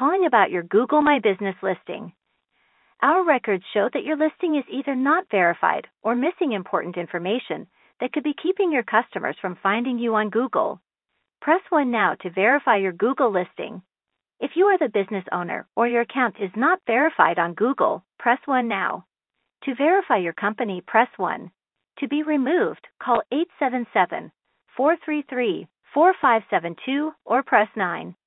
calling about your Google My Business listing. Our records show that your listing is either not verified or missing important information that could be keeping your customers from finding you on Google. Press 1 now to verify your Google listing. If you are the business owner or your account is not verified on Google, press 1 now. To verify your company, press 1. To be removed, call 877-433-4572 or press 9.